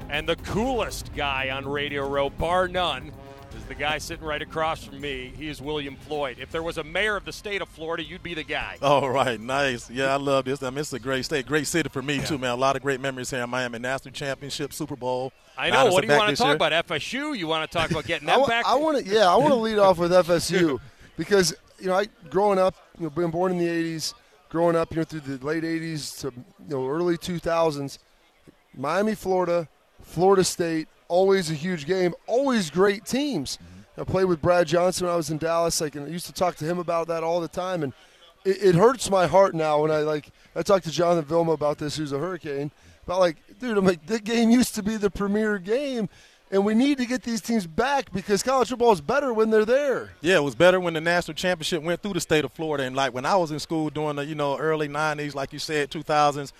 And the coolest guy on Radio Row, bar none, is the guy sitting right across from me. He is William Floyd. If there was a mayor of the state of Florida, you'd be the guy. All right, nice. Yeah, I love this. I mean, it's a great state, great city for me, too, man. A lot of great memories here in Miami. National Championship, Super Bowl. I know. What do you want to talk about? FSU? You want to talk about getting them back? I want to lead off with FSU because, growing up, being born in the 80s, growing up, through the late 80s to, early 2000s, Miami, Florida, Florida State, always a huge game, always great teams. I played with Brad Johnson when I was in Dallas. And I used to talk to him about that all the time, and it hurts my heart now when I talked to Jonathan Vilma about this, who's a Hurricane, about that game used to be the premier game, and we need to get these teams back because college football is better when they're there. Yeah, it was better when the national championship went through the state of Florida. And when I was in school during the early 90s, like you said, 2000s,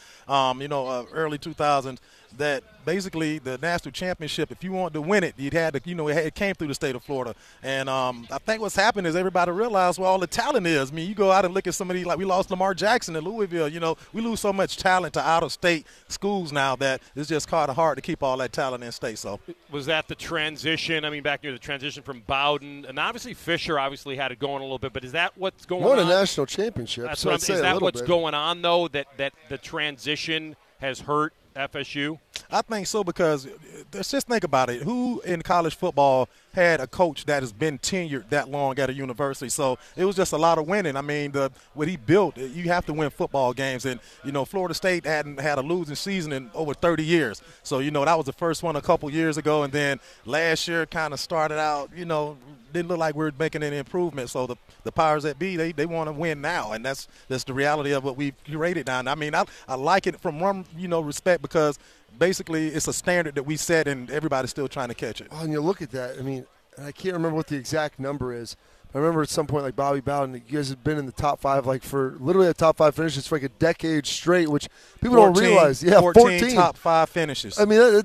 early 2000s, that basically the national championship, if you wanted to win it, you'd had to, it came through the state of Florida. And I think what's happened is everybody realized where all the talent is. I mean, you go out and look at somebody we lost Lamar Jackson in Louisville. We lose so much talent to out-of-state schools now that it's just kind of hard to keep all that talent in state. So was that the transition? I mean, back near the transition from Bowden, and obviously Fisher obviously had it going a little bit, but is that what's going on? Won a national championship. That's so is that what's going on, though, that the transition has hurt FSU? I think so because let's just think about it. Who in college football had a coach that has been tenured that long at a university? So it was just a lot of winning. I mean, what he built, you have to win football games. And, Florida State hadn't had a losing season in over 30 years. So, that was the first one a couple years ago. And then last year kind of started out, didn't look like we were making any improvement. So the powers that be, they want to win now. And that's the reality of what we've curated now. And I mean, I like it from one, respect because basically it's a standard that we set and everybody's still trying to catch it. Oh, and you look at that. I mean, I can't remember what the exact number is. I remember at some point, Bobby Bowden, you guys have been in the top five, for literally a top five finishes for a decade straight, which people 14, don't realize. Yeah, 14 top five finishes. I mean,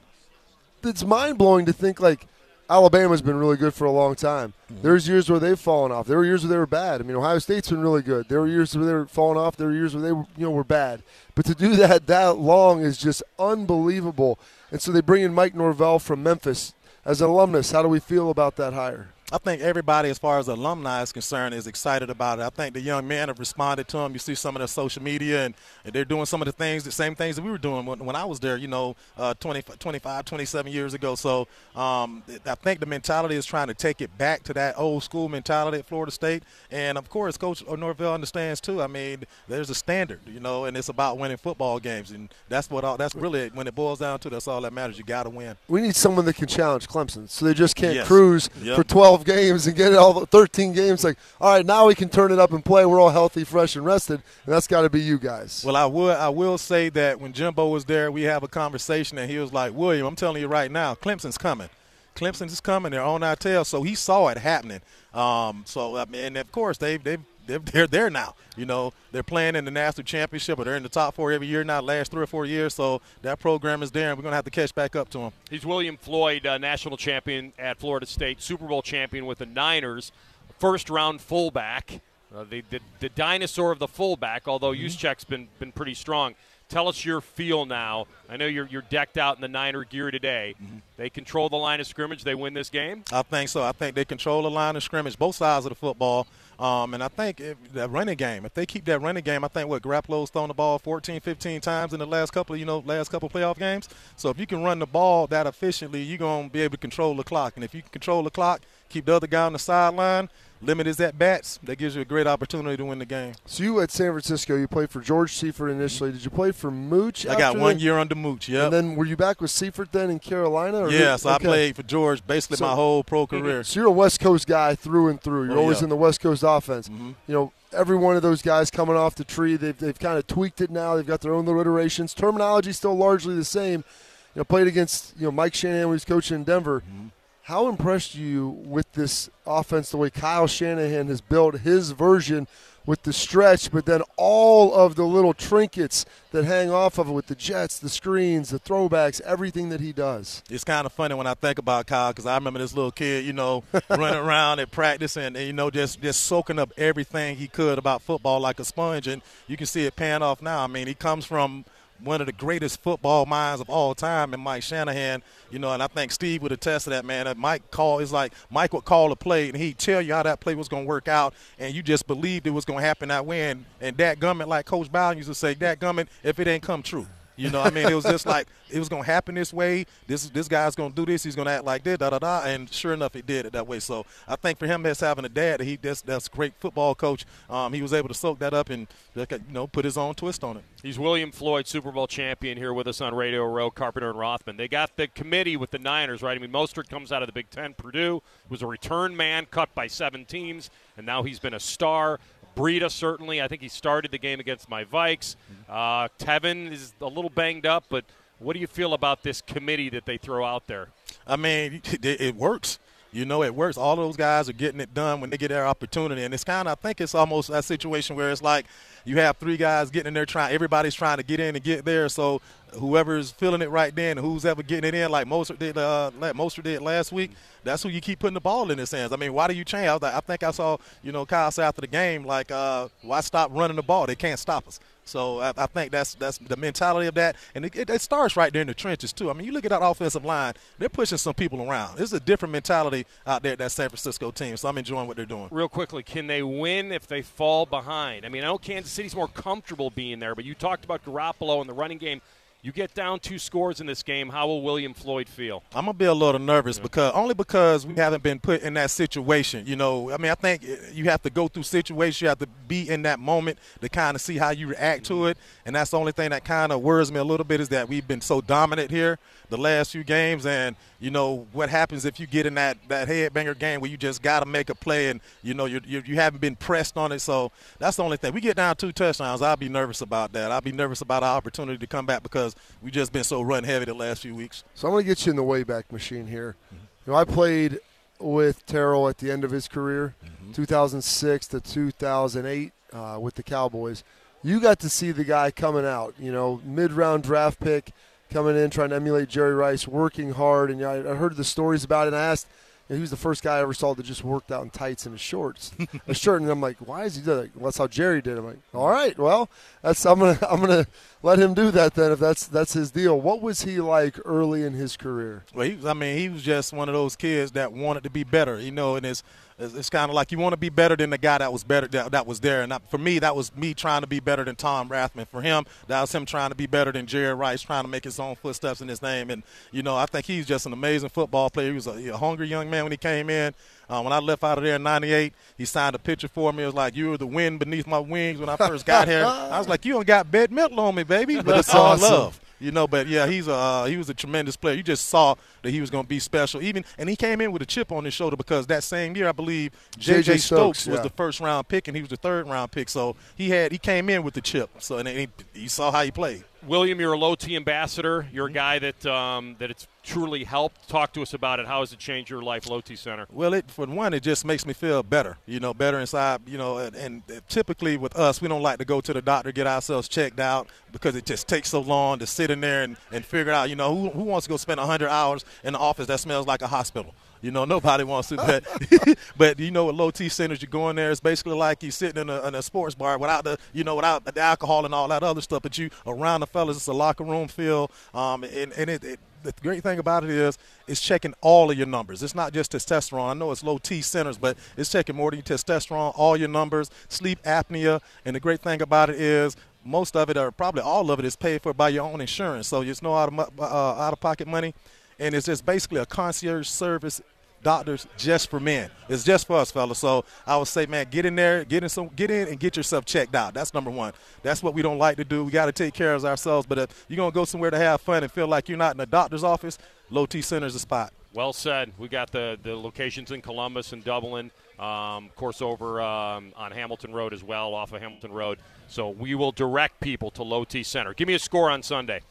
that's mind-blowing to think, Alabama's been really good for a long time. Mm-hmm. There's years where they've fallen off. There were years where they were bad. I mean, Ohio State's been really good. There were years where they were falling off. There were years where they were bad. But to do that long is just unbelievable. And so they bring in Mike Norvell from Memphis. As an alumnus, how do we feel about that hire? I think everybody, as far as alumni is concerned, is excited about it. I think the young men have responded to him. You see some of their social media, and they're doing some of the same things that we were doing when I was there, 25, 27 years ago. So I think the mentality is trying to take it back to that old school mentality at Florida State. And, of course, Coach Norvell understands, too. I mean, there's a standard, and it's about winning football games. And that's really, when it boils down to, that's all that matters. You got to win. We need someone that can challenge Clemson, so they just can't cruise for 12 games and get it all 13 games. All right, now we can turn it up and play. We're all healthy, fresh, and rested, and that's got to be you guys. Well, I will say that when Jimbo was there, we have a conversation, and he was like, William, I'm telling you right now, Clemson's coming. Clemson's coming. They're on our tail. So he saw it happening. And, of course, they're there now. They're playing in the national championship, or they're in the top four every year now, last 3 or 4 years. So that program is there, and we're going to have to catch back up to them. He's William Floyd, national champion at Florida State, Super Bowl champion with the Niners, first-round fullback, the dinosaur of the fullback, although Juszczyk's been pretty strong. Tell us your feel now. I know you're decked out in the Niner gear today. Mm-hmm. They control the line of scrimmage. They win this game? I think so. I think they control the line of scrimmage, both sides of the football. And I think that running game, if they keep that running game, I think Garoppolo's thrown the ball 14, 15 times in the last couple playoff games. So if you can run the ball that efficiently, you're going to be able to control the clock. And if you can control the clock, keep the other guy on the sideline, limit his at-bats, that gives you a great opportunity to win the game. So you at San Francisco, you played for George Seifert initially. Did you play for Mooch? I got 1 year under Mooch, yeah. And then were you back with Seifert then in Carolina? Yes, I played for George basically my whole pro career. So you're a West Coast guy through and through. You're always in the West Coast offense. Mm-hmm. Every one of those guys coming off the tree, they've kind of tweaked it now. They've got their own little iterations. Terminology still largely the same. Played against Mike Shanahan when he was coaching in Denver. Mm-hmm. How impressed are you with this offense, the way Kyle Shanahan has built his version with the stretch, but then all of the little trinkets that hang off of it with the jets, the screens, the throwbacks, everything that he does? It's kind of funny when I think about Kyle because I remember this little kid, running around at practice and just soaking up everything he could about football like a sponge, and you can see it paying off now. I mean, he comes from one of the greatest football minds of all time in Mike Shanahan, and I think Steve would attest to that, man. That Mike would call a play, and he'd tell you how that play was going to work out, and you just believed it was going to happen that way. And dadgummit, like Coach Bowden used to say, dadgummit, if it ain't come true. It was just like it was going to happen this way. This guy's going to do this. He's going to act like this, da-da-da. And sure enough, it did it that way. So I think for him, as having a dad, that's a great football coach. He was able to soak that up and put his own twist on it. He's William Floyd, Super Bowl champion, here with us on Radio Row, Carpenter and Rothman. They got the committee with the Niners, right? I mean, Mostert comes out of the Big Ten. Purdue was a return man, cut by 7 teams, and now he's been a star. Breida, certainly. I think he started the game against my Vikes. Tevin is a little banged up, but what do you feel about this committee that they throw out there? I mean, it works. It works. All those guys are getting it done when they get their opportunity. And it's I think it's almost a situation where it's like you have 3 guys getting in there everybody's trying to get in and get there. So whoever's feeling it right then, who's ever getting it in, like Mostert did last week, that's who you keep putting the ball in his hands. I mean, why do you change? I think I saw, Kyle say after the game, like, why stop running the ball? They can't stop us. So I think that's the mentality of that. And it starts right there in the trenches, too. I mean, you look at that offensive line, they're pushing some people around. There's a different mentality out there at that San Francisco team, so I'm enjoying what they're doing. Real quickly, can they win if they fall behind? I mean, I know Kansas City's more comfortable being there, but you talked about Garoppolo and the running game. You get down 2 scores in this game, how will William Floyd feel? I'm going to be a little nervous because we haven't been put in that situation. I mean, I think you have to go through situations. You have to be in that moment to kind of see how you react to it. And that's the only thing that kind of worries me a little bit is that we've been so dominant here the last few games. And, what happens if you get in that headbanger game where you just got to make a play and, you haven't been pressed on it. So that's the only thing. We get down 2 touchdowns, I'll be nervous about that. I'll be nervous about our opportunity to come back because we've just been so run heavy the last few weeks. So I'm going to get you in the Wayback Machine here. I played with Terrell at the end of his career, 2006 to 2008 with the Cowboys. You got to see the guy coming out, mid-round draft pick, coming in, trying to emulate Jerry Rice, working hard. And I heard the stories about it, and I asked, he was the first guy I ever saw that just worked out in tights and shorts, a shirt. And I'm like, why is he doing that? Well, that's how Jerry did. I'm like, all right, well, I'm gonna let him do that then if that's his deal. What was he like early in his career? Well, he was just one of those kids that wanted to be better, and it's kind of like you want to be better than the guy that was better that was there. And for me, that was me trying to be better than Tom Rathman. For him, that was him trying to be better than Jerry Rice, trying to make his own footsteps in his name. And I think he's just an amazing football player. He was a hungry young man when he came in. When I left out of there in '98, he signed a picture for me. It was like, you were the wind beneath my wings when I first got here. I was like, you don't got bed metal on me, baby. But it's all love. But yeah, he was a tremendous player. You just saw that he was going to be special. And he came in with a chip on his shoulder because that same year, I believe, J.J. Stokes was the first-round pick, and he was the third-round pick. So he came in with the chip. So and he saw how he played. William, you're a low T ambassador. You're a guy that it's truly helped. Talk to us about it. How has it changed your life, Low T Center? Well, for one, it just makes me feel better, better inside, and typically with us, we don't like to go to the doctor, get ourselves checked out because it just takes so long to sit in there and figure out, who wants to go spend 100 hours in the office that smells like a hospital? Nobody wants to do that. But, with Low T Centers, you go in there, it's basically like you're sitting in a sports bar without without the alcohol and all that other stuff. But you around the fellas, it's a locker room feel. The great thing about it is it's checking all of your numbers. It's not just testosterone. I know it's Low T Centers, but it's checking more than testosterone, all your numbers, sleep apnea. And the great thing about it is most of it, or probably all of it, is paid for by your own insurance. So there's no out-of-pocket money. And it's just basically a concierge service doctors just for men. It's just for us, fellas. So I would say, man, get in there, get in and get yourself checked out. That's number one. That's what we don't like to do. We got to take care of ourselves. But if you're going to go somewhere to have fun and feel like you're not in a doctor's office, Low T Center is the spot. Well said. We got the locations in Columbus and Dublin, of course, over on Hamilton Road as well, off of Hamilton Road. So we will direct people to Low T Center. Give me a score on Sunday.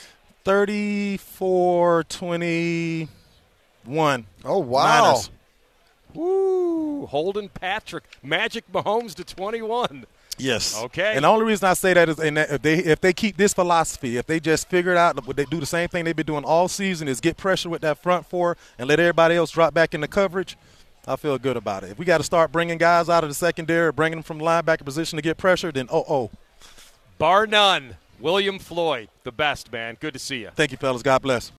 34-21. Oh, wow. Niners. Woo. Holden Patrick. Magic Mahomes to 21. Yes. Okay. And the only reason I say that is if they keep this philosophy, if they just figure it out, they do the same thing they've been doing all season is get pressure with that front four and let everybody else drop back into coverage, I feel good about it. If we got to start bringing guys out of the secondary, bringing them from the linebacker position to get pressure, then Bar none. William Floyd, the best, man. Good to see you. Thank you, fellas. God bless.